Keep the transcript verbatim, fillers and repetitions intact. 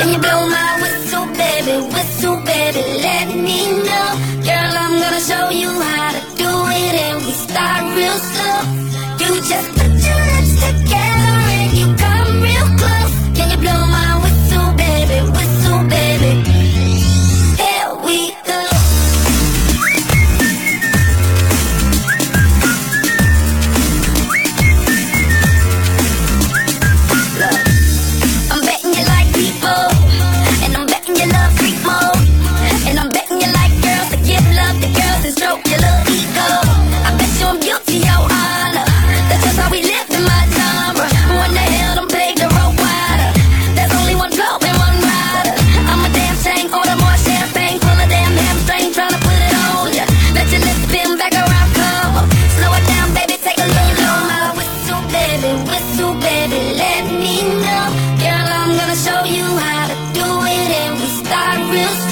Can you blow my whistle, baby, whistle, baby, let me know. Girl, I'm gonna show you how to do it, and we start real slow. You just put your lips together and you come real close. Can you blow my whistle, baby, whistle, baby? Here we go. Look, I'm betting you like people, and I'm betting you love freak mode, and I'm betting you like girls to give love to girls and stroke your little ego. I bet you I'm guilty, your honor. That's just how we live in my genre. When the hell done paved the road wider? There's only one blow and one rider. I'm a damn shame, order more champagne, full of damn hamstring, tryna put it on ya. Let your lips spin back around, come on. Slow it down, baby, take a look. Blow my whistle, baby, whistle, baby, let me know. Girl, I'm gonna show you how to do it, and we start real slow.